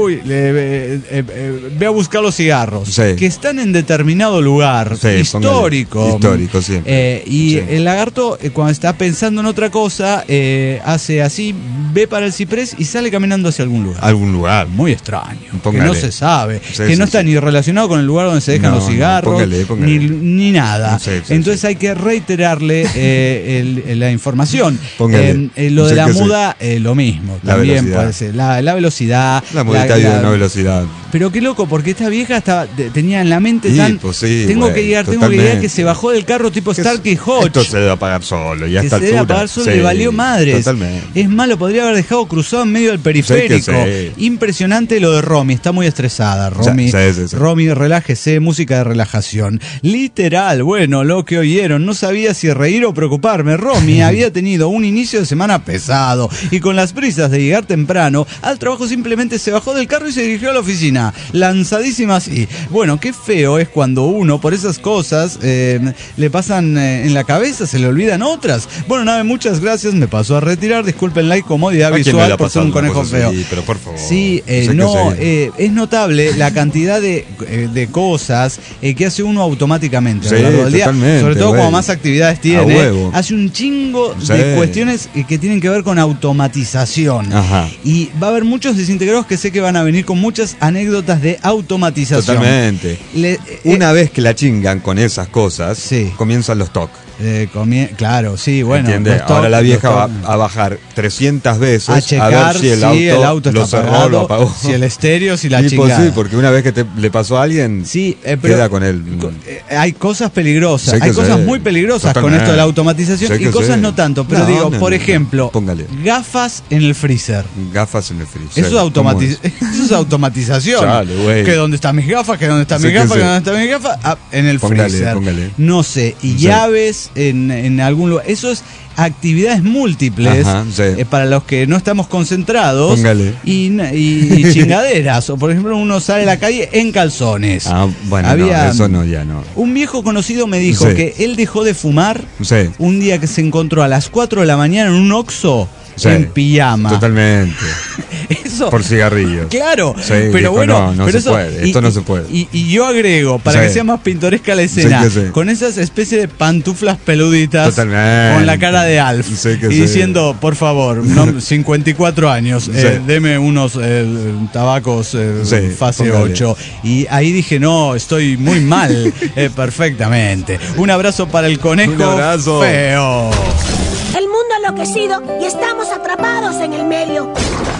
ve a buscar los cigarros, que están en determinado lugar, histórico. Histórico, siempre. El Lagarto, cuando está pensando en otra cosa, hace así, ve para el ciprés y sale caminando hacia algún lugar. Algún lugar. Muy extraño. Que no se sabe. Que no está ni relacionado con el lugar donde se dejan los cigarros, ni nada. Entonces hay que reiterarle la información. Lo de la muda, lo mismo. También puede ser. La velocidad. La mudita de una velocidad. Pero qué loco, porque esta vieja tenía en la mente tengo que llegar que se bajó del carro tipo Starkey Hodge. Esto se debe apagar solo. Y hasta se debe apagar solo, le valió madres. Totalmente. Es más, lo podría haber dejado cruzado en medio del periférico. Impresionante lo de Romy. Está muy estresada, Romy. Romy, relájese, música de relajación. Literal, bueno, lo que oyeron. No sabía si reír o preocuparme. Romy había tenido un inicio de semana pesado y con las prisas de llegar temprano al trabajo simplemente se bajó del carro y se dirigió a la oficina, lanzadísima así. Bueno, qué feo es cuando uno por esas cosas le pasan en la cabeza, se le olvidan otras. Bueno, nada, muchas gracias, me paso a retirar, disculpen la incomodidad visual por ser un conejo feo. Pero por favor. Sí, es notable la cantidad de cosas que hace uno automáticamente a lo largo del día, sobre todo cuando más actividades tiene. Hace un chingo de cuestiones que tienen que ver con automatización. Y va a haber muchos desintegrados que sé que van a venir con muchas anécdotas de automatización. Totalmente. Una vez que la chingan con esas cosas, comienzan los TOC. Claro, sí, bueno. ¿Entiendes? Ahora la vieja va a bajar 300 veces a checar a ver si el auto lo cerró, apagado, lo apagó. Si el estéreo, si la chingada. Sí, porque una vez que le pasó a alguien, queda con él. Hay cosas peligrosas, hay cosas muy peligrosas con esto de la automatización y cosas no tanto. Pero por ejemplo, gafas en el freezer. Gafas en el freezer. Eso es automatización. Chale, que dónde están mis gafas, que dónde están mis gafas, que dónde están mis gafas. En el freezer. No sé. Y llaves en algún lugar. Eso es actividades múltiples para los que no estamos concentrados y chingaderas. O por ejemplo, uno sale a la calle en calzones. Eso ya no. Un viejo conocido me dijo que él dejó de fumar un día que se encontró a las 4 de la mañana en un Oxxo en pijama. Totalmente. Eso, por cigarrillos. Claro, sí, pero dijo, bueno, no pero se eso, puede, esto no se puede. Y yo agrego, para que sea más pintoresca la escena, con esas especies de pantuflas peluditas, totalmente, con la cara de Alf, y diciendo, por favor, 54 años, deme unos tabacos fase póngale. 8. Y ahí dije, no, estoy muy mal, perfectamente. Un abrazo para el conejo feo. El mundo ha enloquecido y estamos atrapados en el medio.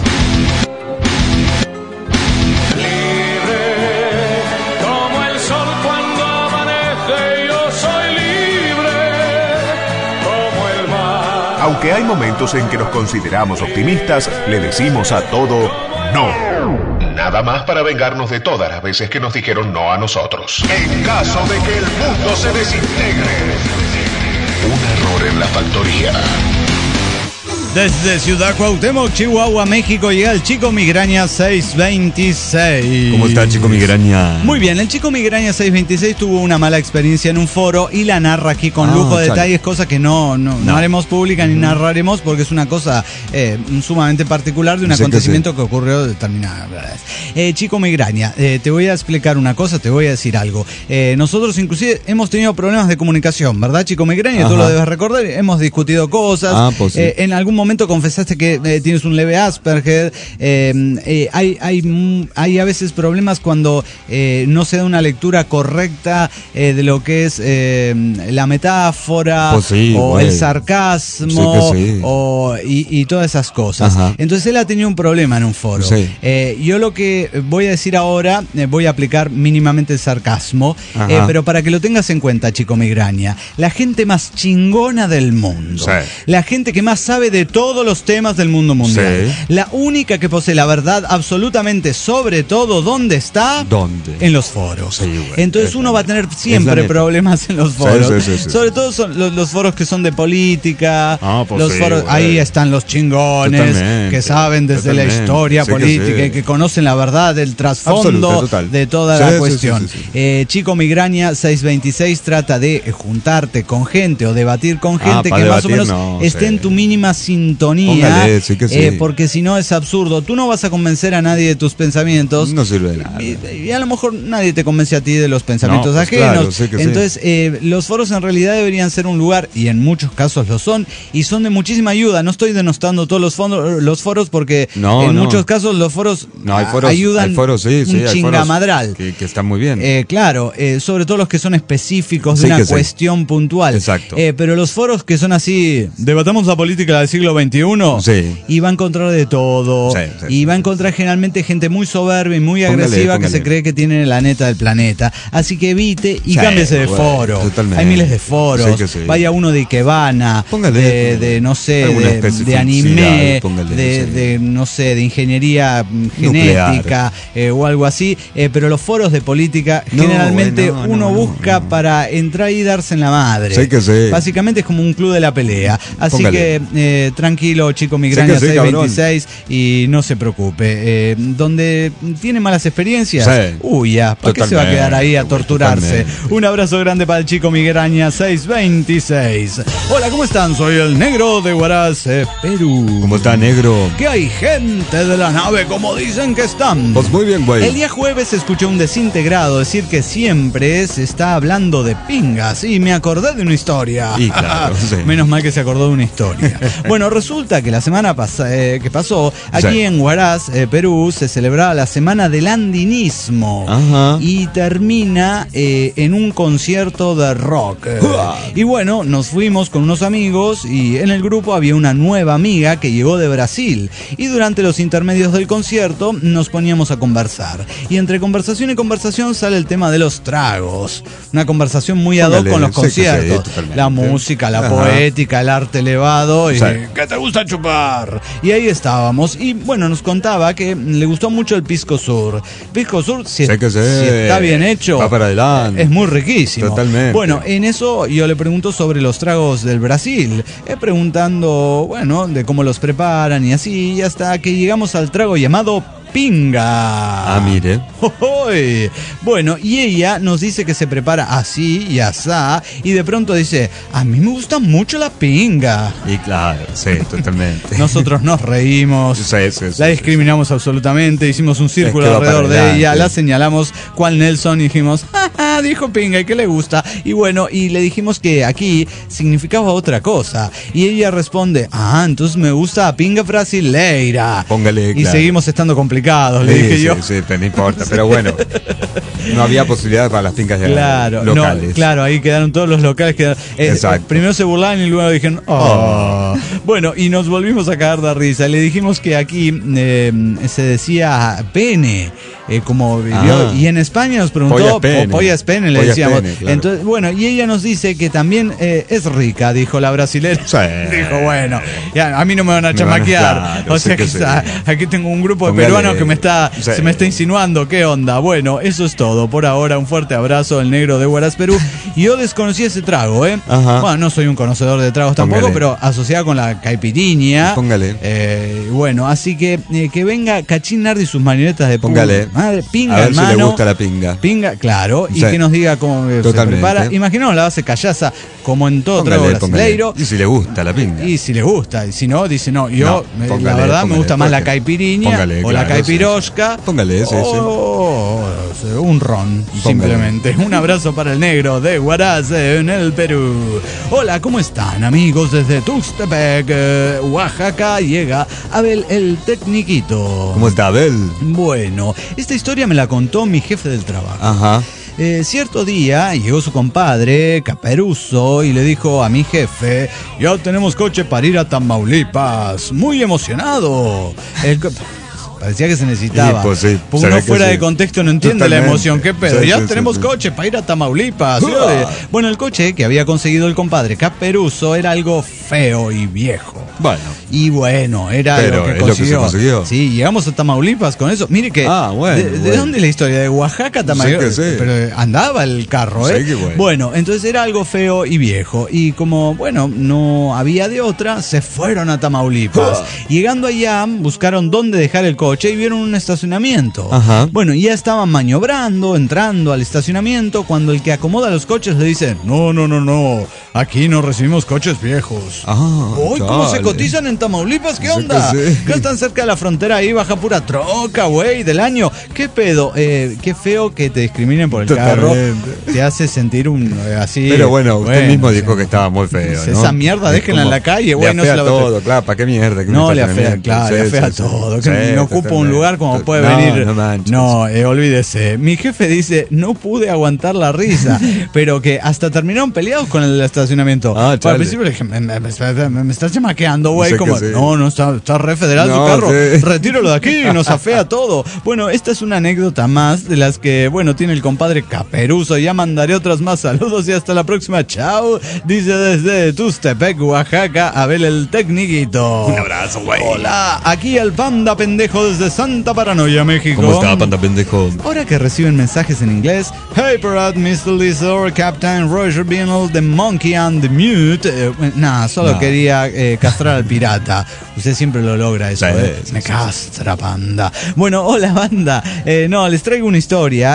Aunque hay momentos en que nos consideramos optimistas, le decimos a todo no. Nada más para vengarnos de todas las veces que nos dijeron no a nosotros. En caso de que el mundo se desintegre. Un error en la factoría. Desde Ciudad Cuauhtémoc, Chihuahua, México, llega el Chico Migraña 626. ¿Cómo está, Chico Migraña? Muy bien, el Chico Migraña 626 tuvo una mala experiencia en un foro y la narra aquí con lujo de detalles, cosa que no haremos pública ni narraremos porque es una cosa sumamente particular de un acontecimiento que ocurrió determinada. Chico Migraña, te voy a explicar una cosa, te voy a decir algo. Nosotros inclusive hemos tenido problemas de comunicación, ¿verdad, Chico Migraña? Tú lo debes recordar, hemos discutido cosas. Pues sí. En algún momento confesaste que tienes un leve Asperger. Hay a veces problemas cuando no se da una lectura correcta de lo que es la metáfora, pues sí, o el sarcasmo, y todas esas cosas. Entonces él ha tenido un problema en un foro. Yo lo que voy a decir ahora, voy a aplicar mínimamente el sarcasmo, pero para que lo tengas en cuenta, Chico Migraña, la gente más chingona del mundo, la gente que más sabe de todos los temas del mundo mundial, la única que posee la verdad absolutamente sobre todo, ¿dónde está? ¿Dónde? En los foros. Entonces uno va a tener siempre problemas en los foros, sobre todo son los foros que son de política, los foros, ahí están los chingones que saben desde la historia política y que conocen la verdad, el trasfondo de toda la cuestión. Chico Migraña 626 trata de juntarte con gente o debatir con gente que más o menos esté en tu mínima sintonía. Póngale, porque si no es absurdo. Tú no vas a convencer a nadie de tus pensamientos. No sirve de nada. Y a lo mejor nadie te convence a ti de los pensamientos ajenos. Claro, entonces, los foros en realidad deberían ser un lugar, y en muchos casos lo son, y son de muchísima ayuda. No estoy denostando todos los foros porque en muchos casos los foros, ayudan hay foros, un chingamadral. Que están muy bien. Claro, sobre todo los que son específicos de una cuestión puntual. Exacto. Pero los foros que son así, debatamos la política del siglo XXI, y va a encontrar de todo, y va a encontrar generalmente gente muy soberbia y muy agresiva que se cree que tiene la neta del planeta. Así que evite y cámbiese de foro. Hay miles de foros. Vaya uno de Ikebana, de no sé, de anime, de no sé, de ingeniería genética o algo así. Pero los foros de política generalmente uno busca para entrar y darse en la madre. Básicamente es como un club de la pelea. Así que tranquilo, Chico Migraña 626, y no se preocupe. Donde tiene malas experiencias, ¿para qué se va a quedar ahí a torturarse? Un abrazo grande para el Chico Migraña 626. Hola, ¿cómo están? Soy el Negro de Huaraz, Perú. ¿Cómo está, Negro? Que hay gente de la nave, como dicen que están. Pues muy bien, güey. El día jueves escuché un desintegrado decir que siempre se está hablando de pingas, y me acordé de una historia. Y claro, menos mal que se acordó de una historia. Bueno, resulta que la semana que pasó, aquí en Huaraz, Perú, se celebraba la Semana del Andinismo. Y termina en un concierto de rock. Y bueno, nos fuimos con unos amigos, y en el grupo había una nueva amiga que llegó de Brasil. Y durante los intermedios del concierto nos poníamos a conversar. Y entre conversación y conversación sale el tema de los tragos. Una conversación muy ad hoc con los conciertos. La música, la poética, el arte elevado. Y ¿qué te gusta chupar? Y ahí estábamos. Y bueno, nos contaba que le gustó mucho el Pisco Sur. Pisco Sur, si está bien hecho, va para adelante, es muy riquísimo. Totalmente. Bueno, en eso yo le pregunto sobre los tragos del Brasil. Preguntando, bueno, de cómo los preparan y así. Y hasta que llegamos al trago llamado pinga. Ah, mire. Bueno, y ella nos dice que se prepara así y asá, y de pronto dice, a mí me gusta mucho la pinga. Y claro, sí, totalmente. Nosotros nos reímos, la discriminamos absolutamente, hicimos un círculo alrededor de ella, la señalamos cual Nelson y dijimos, dijo pinga y que le gusta. Y bueno, y le dijimos que aquí significaba otra cosa. Y ella responde, entonces me gusta la pinga brasileira. Póngale, y seguimos estando complicados, le dije yo. Sí, no importa, pero bueno. No había posibilidad para las fincas locales. No, claro, ahí quedaron todos los locales. Exacto. Primero se burlaban y luego dijeron, Bueno, y nos volvimos a cagar de risa. Le dijimos que aquí se decía pene, como vivió. Y en España nos preguntó, pollas pene, le decíamos. Pene, claro. Entonces, bueno, y ella nos dice que también es rica, dijo la brasilera. Sí. Dijo, bueno, ya, a mí no me van a chamaquear. O sea que aquí tengo un grupo de peruanos que se me está insinuando. ¿Qué onda? Bueno, eso es todo. Por ahora, un fuerte abrazo del negro de Huaraz, Perú. Y yo desconocí ese trago, Bueno, no soy un conocedor de tragos tampoco, pero asociado con la caipirinha. Póngale. Bueno, así que venga Cachín Nardi y sus marionetas de Póngale. Madre, pinga, a ver hermano. Si le gusta la pinga. Pinga, claro. Y que nos diga cómo se prepara. Imaginamos la base callaza, como en todo trago brasileiro. Y si le gusta la pinga. Y si le gusta. Y si no, dice no. Yo, la verdad, me gusta más la caipiriña o la caipirosca. Póngale, un ron, simplemente. Un abrazo para el negro de Huaraz en el Perú. Hola, ¿cómo están, amigos? Desde Tuxtepec, Oaxaca, llega Abel el Tecniquito. ¿Cómo está, Abel? Bueno, esta historia me la contó mi jefe del trabajo. Ajá. Cierto día llegó su compadre, Caperuso, y le dijo a mi jefe, ya tenemos coche para ir a Tamaulipas. Muy emocionado. Parecía que se necesitaba. Pues uno fuera de contexto no entiende la emoción. ¿Qué pedo? Ya tenemos coche para ir a Tamaulipas. Bueno, el coche que había conseguido el compadre Caperuso era algo feo y viejo. Bueno. Y bueno, era lo que consiguió. Sí, llegamos a Tamaulipas con eso. Mire que... ¿De dónde es la historia? De Oaxaca a Tamaulipas. Pero andaba el carro, Bueno, entonces era algo feo y viejo. Y como, bueno, no había de otra, se fueron a Tamaulipas. Llegando allá, buscaron dónde dejar el coche y vieron un estacionamiento. Ajá. Bueno, ya estaban maniobrando, entrando al estacionamiento, cuando el que acomoda los coches le dice, no, aquí no recibimos coches viejos. ¿Cómo se cotizan en Tamaulipas? ¿Qué onda? Que están cerca de la frontera, ahí baja pura troca, güey, del año. ¿Qué pedo? Qué feo que te discriminen por el carro. Te hace sentir así. Pero bueno, usted mismo dijo que estaba muy feo, ¿no? Esa mierda, déjenla en la calle, güey. Le afea todo, claro, ¿para qué mierda? No, le afea, claro, le afea todo. No ocupa un lugar como puede venir. No, olvídese. Mi jefe dice, no pude aguantar la risa, pero que hasta terminaron peleados con el estacionamiento. Al principio le dije, me estás chamaqueando, güey. No, está re federal tu carro. Retíralo de aquí, nos afea todo. Bueno, esta es una anécdota más de las que, bueno, tiene el compadre Caperuso. Ya mandaré otras más. Saludos y hasta la próxima. Chao. Dice desde Tuxtepec, Oaxaca, Abel el Tecniquito. Un abrazo, güey. Hola, aquí el Panda Pendejo desde Santa Paranoia, México. ¿Cómo está, Panda Pendejo? Ahora que reciben mensajes en inglés, hey, Parrot, Mr. Lizard, Captain Roger Beanle, The Monkey and the Mute. Solo quería castrar al pirata. Usted siempre lo logra eso, Me castra, Panda. Bueno, hola, banda. Les traigo una historia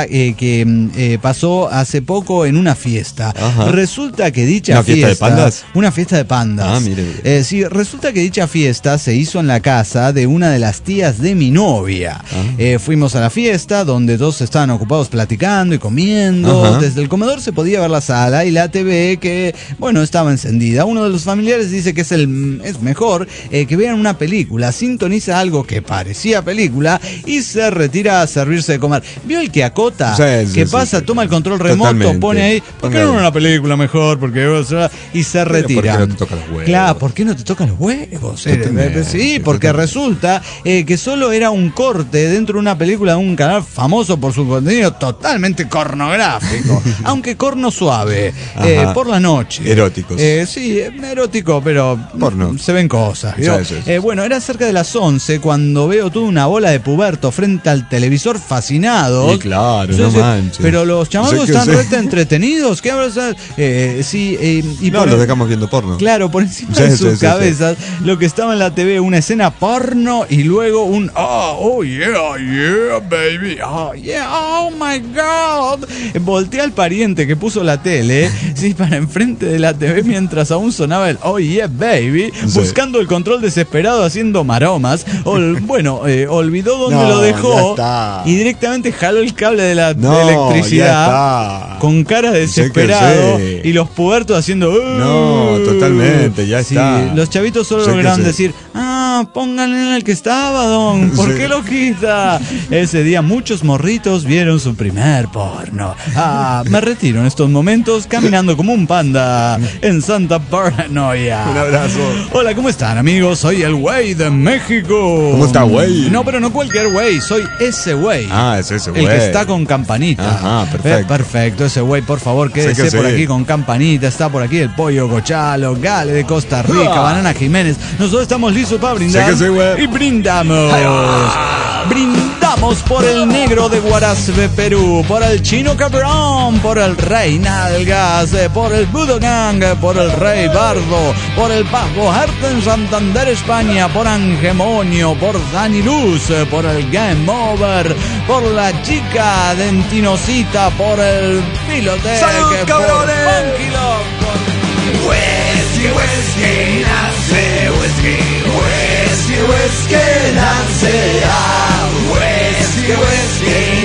que pasó hace poco en una fiesta. Ajá. Resulta que dicha fiesta... ¿Una fiesta de pandas? Una fiesta de pandas. Mire. Sí, resulta que dicha fiesta se hizo en la casa de una de las tías de mi novia. Fuimos a la fiesta donde todos estaban ocupados platicando y comiendo. Desde el comedor se podía ver la sala y la TV que, bueno, estaba encendida. Uno de los familiares dice que es mejor que vean una película, sintoniza algo que parecía película y se retira a servirse de comer. ¿Vio el que acota? ¿Qué pasa? Toma el control remoto, totalmente. Pone ahí, ¿por qué no una película mejor? Y se retira. ¿Por qué no te toca los huevos? Claro, ¿por qué no te tocan los huevos? Sí, porque resulta que solo era un corte dentro de una película de un canal famoso por su contenido totalmente pornográfico, aunque corno suave, por la noche. Eróticos. Sí, erótico, pero porno. se ven cosas. Sí. Bueno, era cerca de las 11 cuando veo toda una bola de pubertos frente al televisor fascinados. Sí, claro, no manches. Pero los chamacos están re entretenidos. ¿Qué hablas? Los dejamos viendo porno. Claro, por encima de sus cabezas, lo que estaba en la TV, una escena porno y luego un oh yeah, baby. Oh yeah, oh my God. Volteé al pariente que puso la tele, sí, para enfrente de la TV mientras aún sonaba el oh yeah, baby, buscando el control desesperado, haciendo maromas. Olvidó dónde lo dejó y directamente jaló el cable de la electricidad con cara desesperado y los pubertos haciendo totalmente, ya está. Sí, los chavitos solo lograron decir, pónganle en el que estaba, don, ¿por qué lo quita? Ese día muchos morritos vieron su primer porno. Me retiro en estos momentos caminando como un panda en Santa Paranoia. Un abrazo. Hola, ¿cómo están, amigos? Soy el güey de México. ¿Cómo está, güey? No, pero no cualquier güey, soy ese güey. Es ese güey. El que está con campanita. Ajá, perfecto. Perfecto, ese güey, por favor, quédese por aquí con campanita. Está por aquí el Pollo Gochalo, Gale de Costa Rica, Banana Jiménez. Nosotros estamos listos para brindar. Y brindamos. Brindamos por el negro de Guarazbe, Perú, por el Chino Cabrón, por el Rey Nalgas, por el Budogang, por el Rey Bardo, por el Pajo Arte en Santander, España, por Angemonio, por Dani Luz, por el Game Over, por la chica Dentinosita, por el Pilotec, ¡Salud, cabrones! Whisky, nace, whisky, nace, whisky,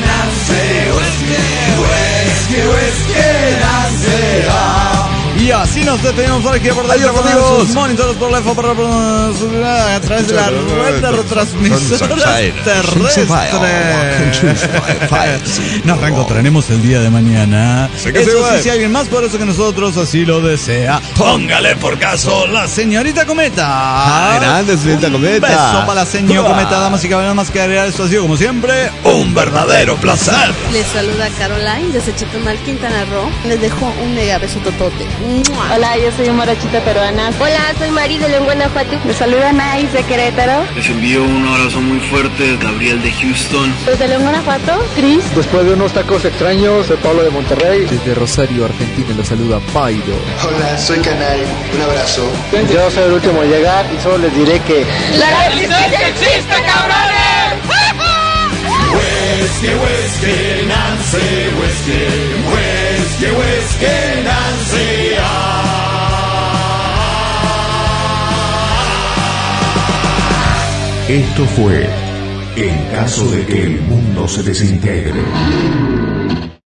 nace, y así nos despedimos por aquí por la sus monitores por la a través de la red de retransmisora terrestre. Nos reencontraremos el día de mañana. Eso sí, si alguien más poderoso que nosotros así lo desea, póngale por caso la señorita Cometa. Grande, señorita Cometa. Un beso para la señora Cometa, damas y caballeros. Más que agregar, esto ha sido como siempre un verdadero placer. Les saluda Caroline desde Chetumal, Quintana Roo. Les dejo un mega beso totote. Hola, yo soy Morochita peruana. Hola, soy Mari de León, Guanajuato. Les saluda Nice de Querétaro. Les envío un abrazo muy fuerte, Gabriel de Houston. Desde León, Guanajuato, Cris. Después de unos tacos extraños, soy Pablo de Monterrey. Desde Rosario, Argentina, los saluda Pairo. Hola, soy Canay, un abrazo. Yo soy el último a llegar y solo les diré que ¡la resistencia existe, cabrones! Whisky, Nancy, whisky, Nancy. Esto fue En caso de que el mundo se desintegre.